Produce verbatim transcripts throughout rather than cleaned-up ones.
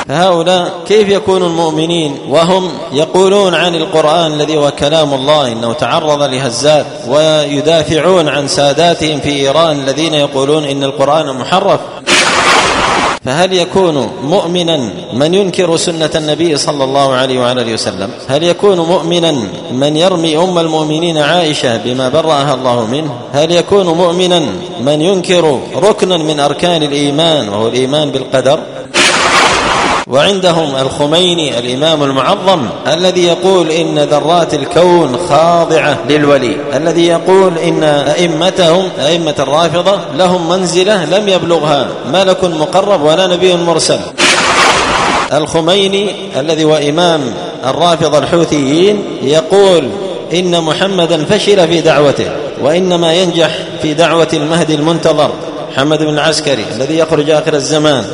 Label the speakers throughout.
Speaker 1: فهؤلاء كيف يكونوا المؤمنين وهم يقولون عن القرآن الذي هو كلام الله إنه تعرض لهزات، ويدافعون عن ساداتهم في إيران الذين يقولون إن القرآن محرف؟ فهل يكون مؤمنا من ينكر سنة النبي صلى الله عليه وآله وسلم؟ هل يكون مؤمنا من يرمي أم المؤمنين عائشة بما برأها الله منه؟ هل يكون مؤمنا من ينكر ركنا من أركان الإيمان وهو الإيمان بالقدر؟ وعندهم الخميني الإمام المعظم الذي يقول إن ذرات الكون خاضعة للولي، الذي يقول إن أئمتهم أئمة الرافضة لهم منزلة لم يبلغها ملك مقرب ولا نبي مرسل. الخميني الذي هو إمام الرافضة الحوثيين يقول إن محمدا فشل في دعوته، وإنما ينجح في دعوة المهدي المنتظر محمد بن العسكري الذي يخرج آخر الزمان.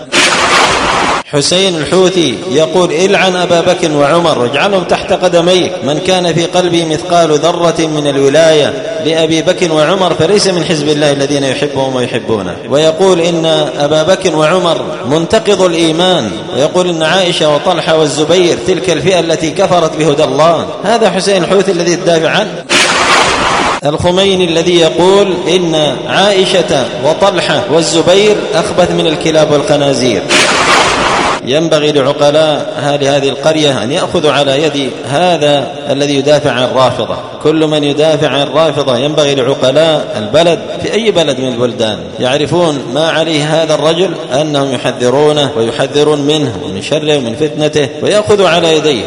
Speaker 1: حسين الحوثي يقول العن أبا بكر وعمر واجعلهم تحت قدميك، من كان في قلبه مثقال ذرة من الولاية لأبي بكر وعمر فليس من حزب الله الذين يحبهم ويحبونه. ويقول إن أبا بكر وعمر منتقض الإيمان، ويقول إن عائشة وطلحة والزبير تلك الفئة التي كفرت بهدى الله. هذا حسين الحوثي الذي يدافع عنه. الخميني الذي يقول إن عائشة وطلحة والزبير أخبث من الكلاب والخنازير. ينبغي لعقلاء هذه القرية أن يأخذوا على يد هذا الذي يدافع عن الرافضة. كل من يدافع عن الرافضة ينبغي لعقلاء البلد في أي بلد من البلدان يعرفون ما عليه هذا الرجل، أنهم يحذرونه ويحذرون منه ومن شره ومن فتنته ويأخذوا على يديه.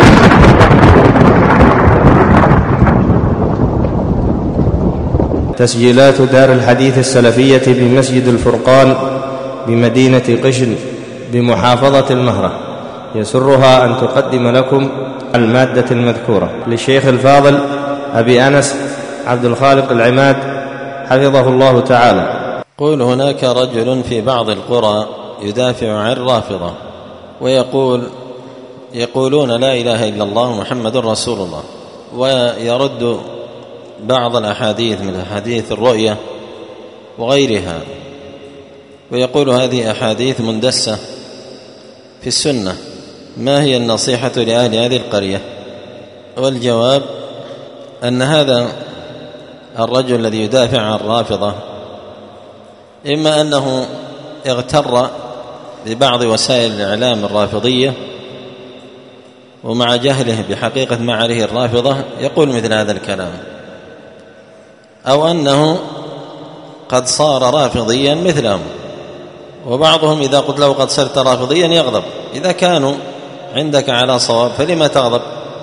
Speaker 2: تسجيلات دار الحديث السلفية بمسجد الفرقان بمدينة قشن بمحافظة المهرة يسرها أن تقدم لكم المادة المذكورة للشيخ الفاضل أبي أنس عبد الخالق العماد حفظه الله تعالى.
Speaker 1: قول هناك رجل في بعض القرى يدافع عن الرافضة ويقول يقولون لا إله إلا الله محمد رسول الله، ويرد بعض الأحاديث من حديث الرؤية وغيرها، ويقول هذه أحاديث مندسة في السنة، ما هي النصيحة لأهل هذه القرية؟ والجواب أن هذا الرجل الذي يدافع عن الرافضة إما أنه اغتر ببعض وسائل الإعلام الرافضية ومع جهله بحقيقة ما عليه الرافضة يقول مثل هذا الكلام، أو أنه قد صار رافضيا مثلهم. وبعضهم إذا قلت له قد صرت رافضيا يغضب. إذا كانوا عندك على صواب فلما تغضب؟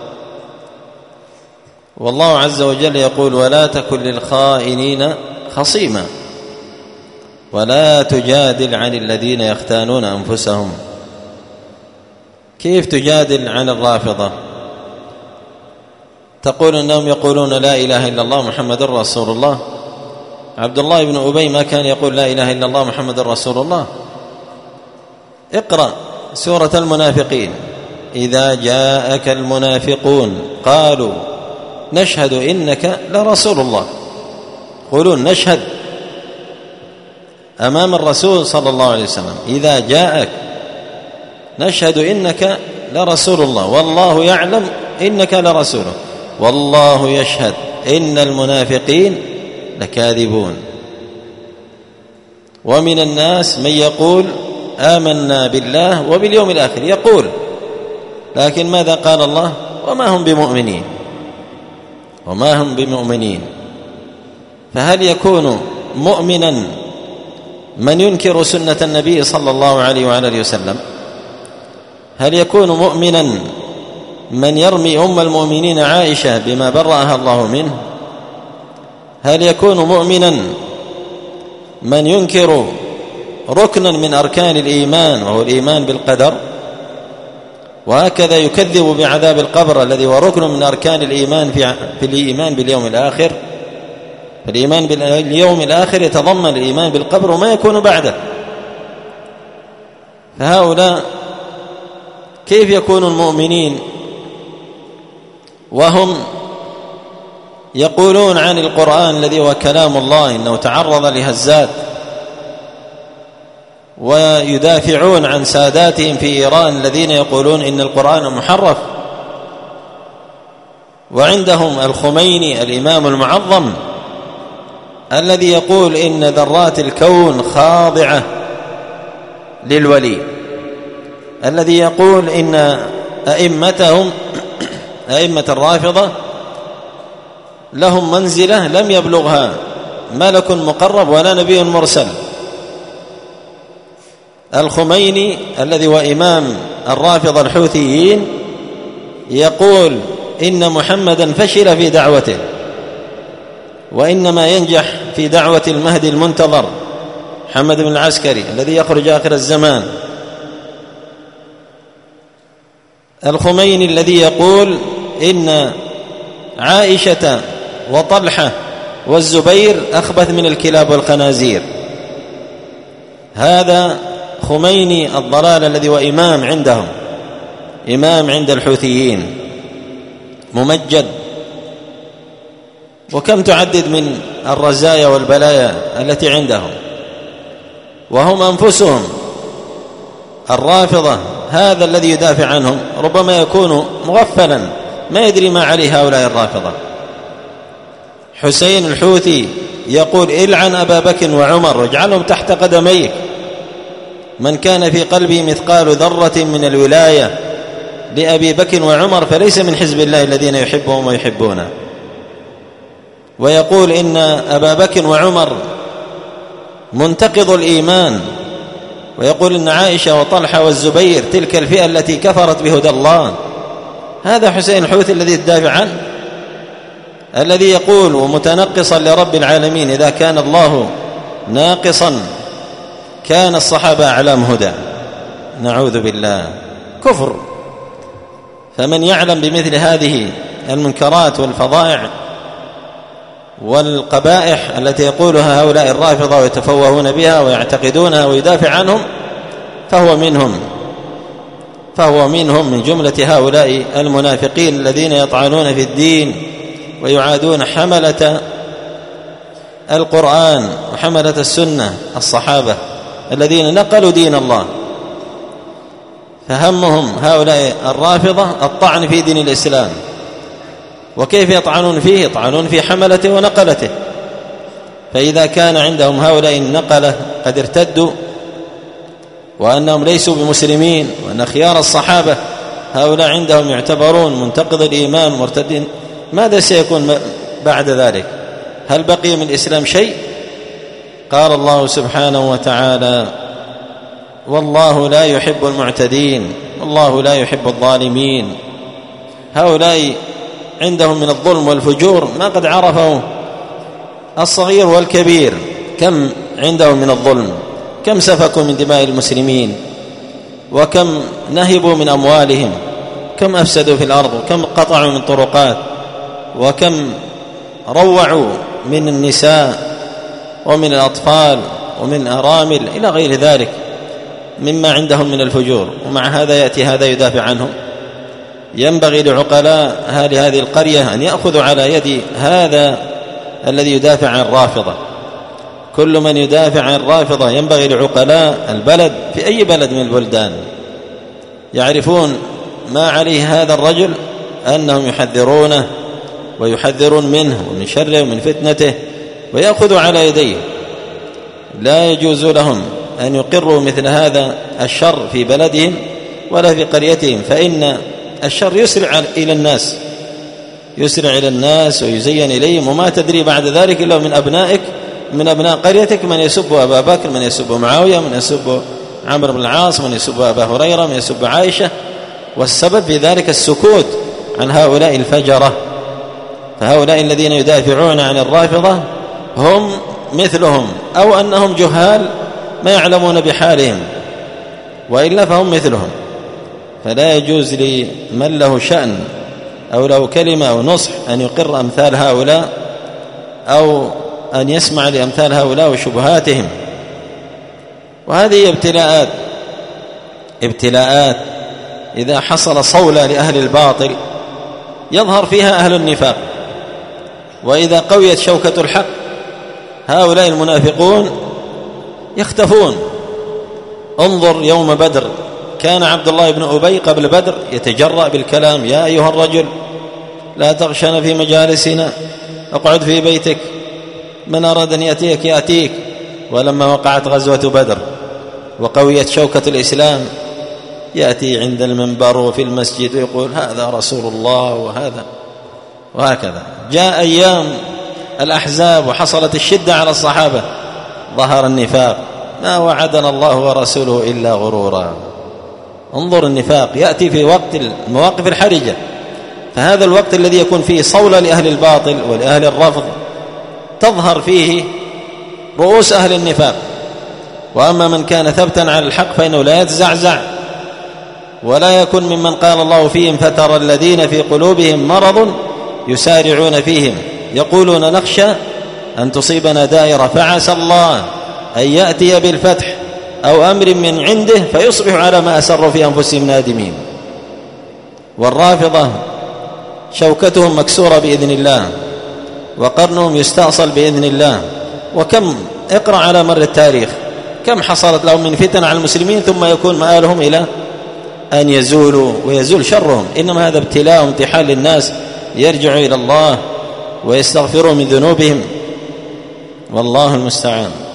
Speaker 1: والله عز وجل يقول ولا تكن للخائنين خصيما ولا تجادل عن الذين يختانون أنفسهم. كيف تجادل عن الرافضة؟ تقول أنهم يقولون لا إله إلا الله محمد رسول الله. عبد الله بن أبي ما كان يقول لا إله إلا الله محمد رسول الله؟ اقرأ سورة المنافقين، إذا جاءك المنافقون قالوا نشهد إنك لرسول الله، يقولون نشهد أمام الرسول صلى الله عليه وسلم إذا جاءك نشهد إنك لرسول الله والله يعلم إنك لرسوله والله يشهد إن المنافقين لكاذبون. ومن الناس من يقول آمنا بالله وباليوم الآخر، يقول لكن ماذا قال الله؟ وما هم بمؤمنين وما هم بمؤمنين. فهل يكون مؤمنا من ينكر سنة النبي صلى الله عليه وآله وسلم؟ هل يكون مؤمنا من يرمي أم المؤمنين عائشة بما برأها الله منه؟ هل يكون مؤمنا من ينكر ركنا من أركان الإيمان وهو الإيمان بالقدر، وهكذا يكذب بعذاب القبر الذي هو ركن من أركان الإيمان في, في الإيمان باليوم الآخر؟ الإيمان باليوم الآخر يتضمن الإيمان بالقبر وما يكون بعده. فهؤلاء كيف يكونوا المؤمنين وهم يقولون عن القرآن الذي هو كلام الله إنه تعرض لهزات، ويدافعون عن ساداتهم في إيران الذين يقولون إن القرآن محرف، وعندهم الخميني الإمام المعظم الذي يقول إن ذرات الكون خاضعة للولي، الذي يقول إن أئمتهم أئمة الرافضة لهم منزلة لم يبلغها ملك مقرب ولا نبي مرسل. الخميني الذي هو إمام الرافضة الحوثيين يقول إن محمدا فشل في دعوته، وإنما ينجح في دعوة المهدي المنتظر محمد بن العسكري الذي يخرج آخر الزمان. الخميني الذي يقول إن عائشة وطلحة والزبير أخبث من الكلاب والخنازير. هذا خميني الضلال الذي هو إمام عندهم، إمام عند الحوثيين ممجد. وكم تعدد من الرزايا والبلايا التي عندهم، وهم أنفسهم الرافضة هذا الذي يدافع عنهم ربما يكون مغفلا ما يدري ما عليه هؤلاء الرافضة. حسين الحوثي يقول إلعن أبا بكر وعمر واجعلهم تحت قدميك، من كان في قلبه مثقال ذرة من الولاية لأبي بكر وعمر فليس من حزب الله الذين يحبهم ويحبونه. ويقول إن أبا بكر وعمر منتقض الإيمان، ويقول إن عائشة وطلحة والزبير تلك الفئة التي كفرت بهدى الله. هذا حسين الحوثي الذي يدافع عنه، الذي يقول ومتنقصا لرب العالمين إذا كان الله ناقصا كان الصحابة أعلام هدى. نعوذ بالله، كفر. فمن يعلم بمثل هذه المنكرات والفظائع والقبائح التي يقولها هؤلاء الرافضة ويتفوهون بها ويعتقدونها ويدافع عنهم فهو منهم فهو منهم من جملة هؤلاء المنافقين الذين يطعنون في الدين ويعادون حملة القرآن وحملة السنة الصحابة الذين نقلوا دين الله. فهمهم هؤلاء الرافضة الطعن في دين الإسلام. وكيف يطعنون فيه؟ يطعنون في حملته ونقلته. فإذا كان عندهم هؤلاء النقلة قد ارتدوا وأنهم ليسوا بمسلمين، وأن خيار الصحابة هؤلاء عندهم يعتبرون منتقض الإيمان مرتدين، ماذا سيكون بعد ذلك؟ هل بقي من الإسلام شيء؟ قال الله سبحانه وتعالى: والله لا يحب المعتدين والله لا يحب الظالمين. هؤلاء عندهم من الظلم والفجور ما قد عرفه الصغير والكبير. كم عندهم من الظلم، كم سفكوا من دماء المسلمين، وكم نهبوا من أموالهم، كم أفسدوا في الأرض، وكم قطعوا من طرقات، وكم روعوا من النساء ومن الأطفال ومن أرامل إلى غير ذلك مما عندهم من الفجور. ومع هذا يأتي هذا يدافع عنهم. ينبغي لعقلاء هذه القرية أن يأخذوا على يد هذا الذي يدافع عن الرافضة. كل من يدافع عن الرافضة ينبغي لعقلاء البلد في أي بلد من البلدان يعرفون ما عليه هذا الرجل، أنهم يحذرونه ويحذرون منه ومن شره ومن فتنته ويأخذوا على يديه. لا يجوز لهم أن يقروا مثل هذا الشر في بلدهم ولا في قريتهم، فإن الشر يسرع إلى الناس يسرع إلى الناس ويزين إليهم، وما تدري بعد ذلك إلا من أبنائك من أبناء قريتك من يسب أبا بكر، من يسب معاوية، من يسب عمرو بن العاص، من يسب أبا هريرة، من يسب عائشة. والسبب في ذلك السكوت عن هؤلاء الفجرة. فهؤلاء الذين يدافعون عن الرافضة هم مثلهم، أو أنهم جهال ما يعلمون بحالهم، وإلا فهم مثلهم. فلا يجوز لمن له شأن أو له كلمة أو نصح أن يقر أمثال هؤلاء أو أن يسمع لأمثال هؤلاء وشبهاتهم. وهذه ابتلاءات ابتلاءات إذا حصل صولة لأهل الباطل يظهر فيها أهل النفاق، وإذا قويت شوكة الحق هؤلاء المنافقون يختفون انظر يوم بدر، كان عبد الله بن أبي قبل بدر يتجرأ بالكلام: يا أيها الرجل لا تغشن في مجالسنا، اقعد في بيتك، من أراد أن يأتيك يأتيك. ولما وقعت غزوة بدر وقويت شوكة الإسلام يأتي عند المنبر وفي المسجد ويقول: هذا رسول الله، وهذا وهكذا. جاء أيام الأحزاب وحصلت الشدة على الصحابة، ظهر النفاق: ما وعدنا الله ورسوله إلا غرورا. انظر النفاق يأتي في وقت المواقف الحرجة، فهذا الوقت الذي يكون فيه صولة لأهل الباطل ولأهل الرفض تظهر فيه رؤوس أهل النفاق. وأما من كان ثبتا على الحق فإنه لا يتزعزع ولا يكون ممن قال الله فيهم: فترى الذين في قلوبهم مرض يسارعون فيهم يقولون نخشى أن تصيبنا دائرة فعسى الله أن يأتي بالفتح أو أمر من عنده فيصبح على ما أسروا في أنفسهم نادمين. والرافضة شوكتهم مكسورة بإذن الله وقرنهم يستأصل بإذن الله. وكم اقرأ على مر التاريخ كم حصلت لهم من فتن على المسلمين ثم يكون مآلهم إلى أن يزولوا ويزول شرهم. إنما هذا ابتلاء وامتحان للناس يرجعوا إلى الله ويستغفروا من ذنوبهم، والله المستعان.